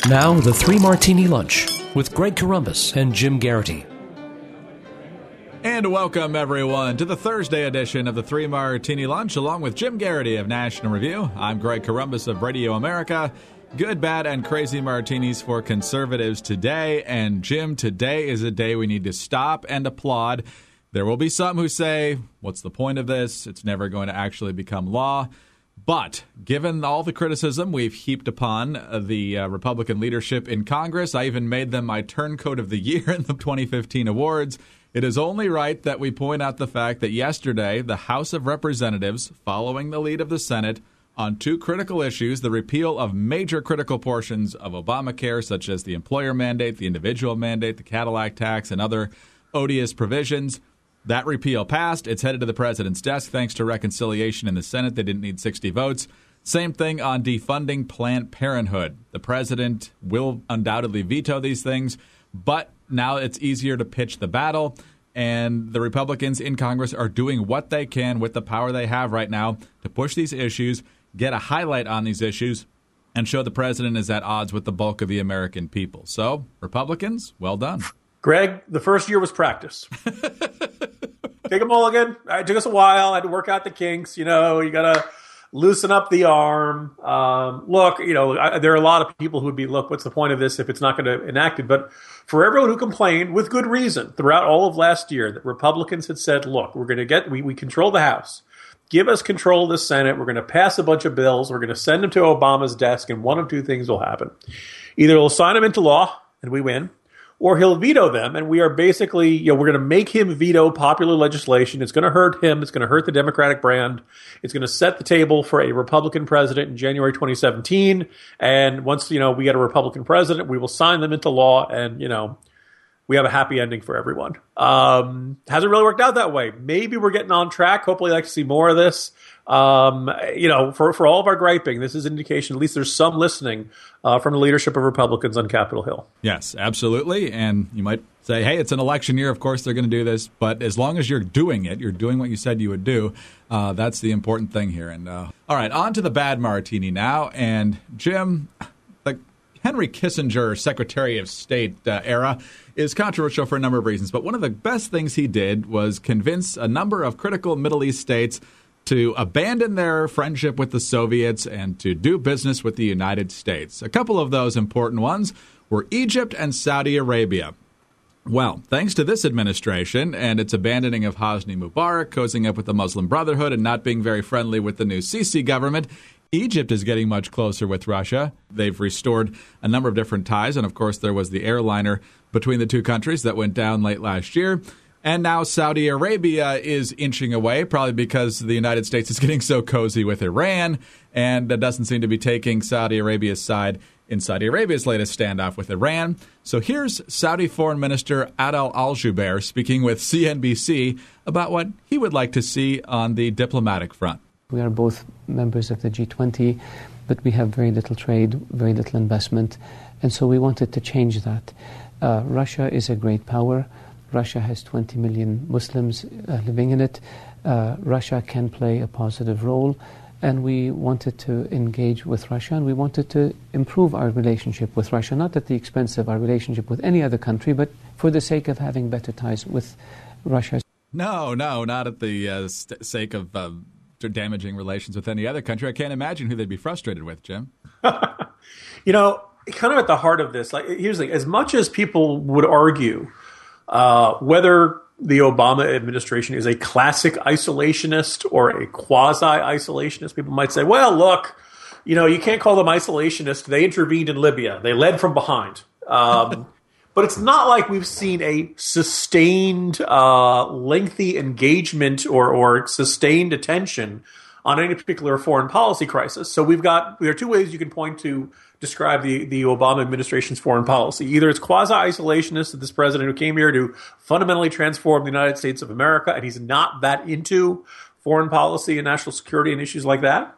Now, the Three Martini Lunch with Greg Corombos and Jim Garrity. And welcome, everyone, to the Thursday edition of the Three Martini Lunch, along with Jim Garrity of National Review. I'm Greg Corombos of Radio America. Good, bad, and crazy martinis for conservatives today. And, Jim, today is a day we need to stop and applaud. There will be some who say, what's the point of this? It's never going to actually become law. But given all the criticism we've heaped upon the Republican leadership in Congress, I even made them my Turncoat of the Year in the 2015 awards. It is only right that we point out the fact that yesterday the House of Representatives, following the lead of the Senate, on two critical issues, the repeal of major critical portions of Obamacare, such as the employer mandate, the individual mandate, the Cadillac tax, and other odious provisions. That repeal passed. It's headed to the president's desk thanks to reconciliation in the Senate. They didn't need 60 votes. Same thing on defunding Planned Parenthood. The president will undoubtedly veto these things, but now it's easier to pitch the battle, and the Republicans in Congress are doing what they can with the power they have right now to push these issues, get a highlight on these issues, and show the president is at odds with the bulk of the American people. So, Republicans, well done. Greg, the first year was practice. Take a mulligan. It took us a while. I had to work out the kinks. You got to loosen up the arm. Look, there are a lot of people who would be, look, what's the point of this if it's not going to enact it? But for everyone who complained, with good reason, throughout all of last year, that Republicans had said, look, we're going to we control the House. Give us control of the Senate. We're going to pass a bunch of bills. We're going to send them to Obama's desk, and one of two things will happen. Either he'll sign them into law, and we win, or he'll veto them, and we are basically, we're going to make him veto popular legislation. It's going to hurt him. It's going to hurt the Democratic brand. It's going to set the table for a Republican president in January 2017. And once, we get a Republican president, we will sign them into law, and, we have a happy ending for everyone. Hasn't really worked out that way. Maybe we're getting on track. Hopefully I'd like to see more of this. For all of our griping, this is an indication, at least there's some listening from the leadership of Republicans on Capitol Hill. Yes, absolutely. And you might say, hey, it's an election year. Of course, they're going to do this. But as long as you're doing it, you're doing what you said you would do. That's the important thing here. And all right, on to the bad martini now. And Jim, the Henry Kissinger Secretary of State era is controversial for a number of reasons. But one of the best things he did was convince a number of critical Middle East states to abandon their friendship with the Soviets and to do business with the United States. A couple of those important ones were Egypt and Saudi Arabia. Well, thanks to this administration and its abandoning of Hosni Mubarak, cozying up with the Muslim Brotherhood, and not being very friendly with the new Sisi government, Egypt is getting much closer with Russia. They've restored a number of different ties, and of course there was the airliner between the two countries that went down late last year. And now Saudi Arabia is inching away, probably because the United States is getting so cozy with Iran, and doesn't seem to be taking Saudi Arabia's side in Saudi Arabia's latest standoff with Iran. So here's Saudi Foreign Minister Adel Al-Jubeir speaking with CNBC about what he would like to see on the diplomatic front. We are both members of the G20, but we have very little trade, very little investment, and so we wanted to change that. Russia is a great power. Russia has 20 million Muslims living in it. Russia can play a positive role, and we wanted to engage with Russia, and we wanted to improve our relationship with Russia, not at the expense of our relationship with any other country, but for the sake of having better ties with Russia. No, not at the sake of damaging relations with any other country. I can't imagine who they'd be frustrated with, Jim. Kind of at the heart of this, here's the thing. As much as people would argue whether the Obama administration is a classic isolationist or a quasi-isolationist, people might say, well, look, you can't call them isolationist. They intervened in Libya. They led from behind. But it's not like we've seen a sustained, lengthy engagement or sustained attention on any particular foreign policy crisis. So there are two ways you can point to describe the Obama administration's foreign policy. Either it's quasi-isolationist, that this president who came here to fundamentally transform the United States of America, and he's not that into foreign policy and national security and issues like that,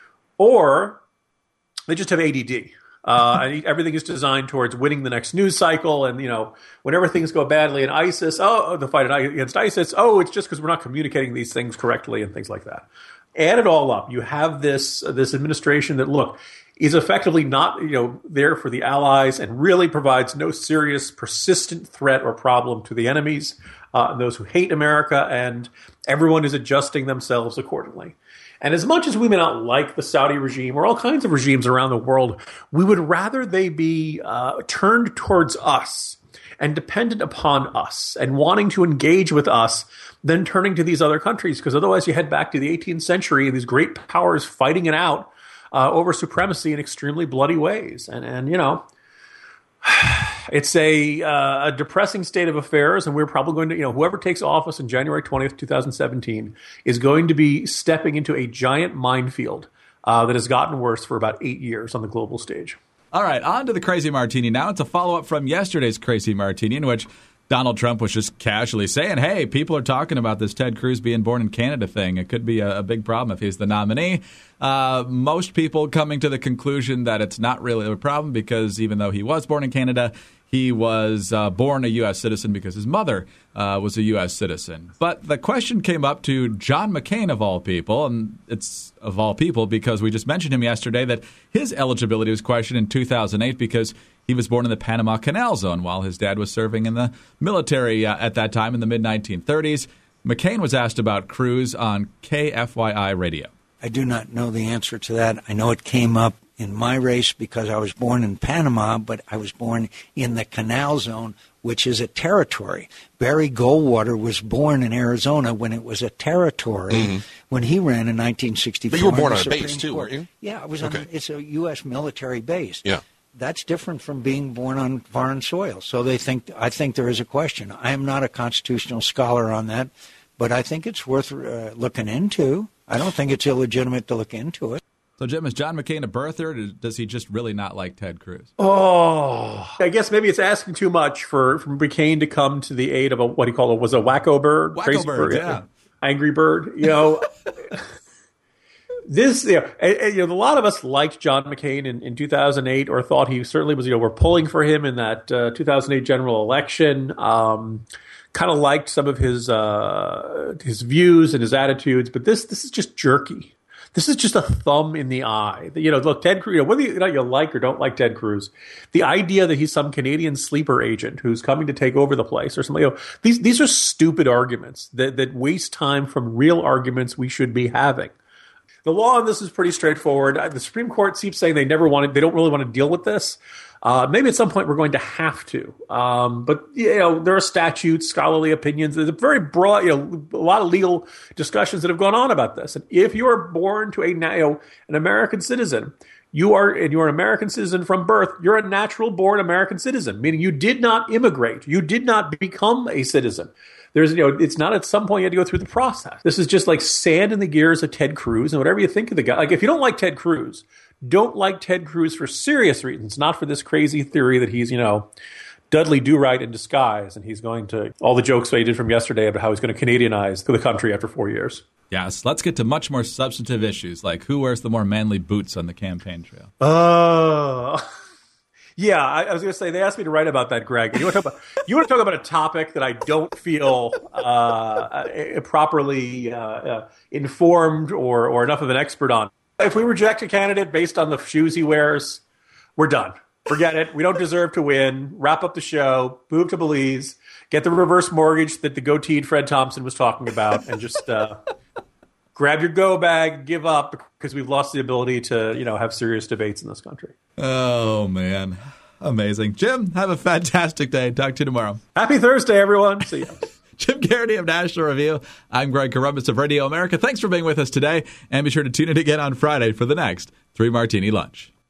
or they just have ADD. And everything is designed towards winning the next news cycle. And, whenever things go badly in ISIS, the fight against ISIS, it's just because we're not communicating these things correctly and things like that. Add it all up. You have this administration that, look, is effectively not, there for the allies and really provides no serious, persistent threat or problem to the enemies, those who hate America, and everyone is adjusting themselves accordingly. And as much as we may not like the Saudi regime or all kinds of regimes around the world, we would rather they be turned towards us and dependent upon us and wanting to engage with us than turning to these other countries, because otherwise you head back to the 18th century and these great powers fighting it out over supremacy in extremely bloody ways. And it's a depressing state of affairs, and we're probably going to, whoever takes office in January 20th, 2017 is going to be stepping into a giant minefield that has gotten worse for about 8 years on the global stage. All right, on to the Crazy Martini now. It's a follow-up from yesterday's Crazy Martini, in which Donald Trump was just casually saying, hey, people are talking about this Ted Cruz being born in Canada thing. It could be a big problem if he's the nominee. Most people coming to the conclusion that it's not really a problem because even though he was born in Canada, he was born a U.S. citizen because his mother was a U.S. citizen. But the question came up to John McCain, of all people, and it's of all people because we just mentioned him yesterday, that his eligibility was questioned in 2008 because he was born in the Panama Canal Zone while his dad was serving in the military at that time in the mid-1930s. McCain was asked about Cruz on KFYI radio. I do not know the answer to that. I know it came up in my race because I was born in Panama, but I was born in the Canal Zone, which is a territory. Barry Goldwater was born in Arizona when it was a territory when he ran in 1964. But you were born on a base, too, weren't you? Yeah, I was it's a U.S. military base. Yeah. That's different from being born on foreign soil. So I think there is a question. I am not a constitutional scholar on that, but I think it's worth looking into. I don't think it's illegitimate to look into it. So, Jim, is John McCain a birther, or does he just really not like Ted Cruz? Oh, I guess maybe it's asking too much for McCain to come to the aid of what he called was a wacko bird, crazy bird, yeah, angry bird. This, a lot of us liked John McCain in 2008, or thought he certainly was. We're pulling for him in that 2008 general election. Kind of liked some of his views and his attitudes, but this is just jerky. This is just a thumb in the eye. Look, Ted Cruz, whether you like or don't like Ted Cruz, the idea that he's some Canadian sleeper agent who's coming to take over the place or something, these are stupid arguments that waste time from real arguments we should be having. The law on this is pretty straightforward. The Supreme Court keeps saying they don't really want to deal with this. Maybe at some point we're going to have to. But there are statutes, scholarly opinions. There's a very broad, a lot of legal discussions that have gone on about this. And if you are born to an American citizen, you're an American citizen from birth, you're a natural born American citizen, meaning you did not immigrate. You did not become a citizen. It's not at some point you had to go through the process. This is just like sand in the gears of Ted Cruz, and whatever you think of the guy. Like, if you don't like Ted Cruz, don't like Ted Cruz for serious reasons, not for this crazy theory that he's, Dudley Do-Right in disguise, and he's going to, all the jokes I did from yesterday about how he's going to Canadianize the country after 4 years. Yes, let's get to much more substantive issues, like who wears the more manly boots on the campaign trail. Yeah, I was going to say, they asked me to write about that, Greg. You want to talk about a topic that I don't feel properly informed or enough of an expert on. If we reject a candidate based on the shoes he wears, we're done. Forget it. We don't deserve to win. Wrap up the show. Move to Belize. Get the reverse mortgage that the goateed Fred Thompson was talking about, and just grab your go bag, give up, because we've lost the ability to, have serious debates in this country. Oh, man. Amazing. Jim, have a fantastic day. Talk to you tomorrow. Happy Thursday, everyone. See ya. Jim Garrity of National Review. I'm Greg Corombos of Radio America. Thanks for being with us today, and be sure to tune in again on Friday for the next 3 Martini Lunch.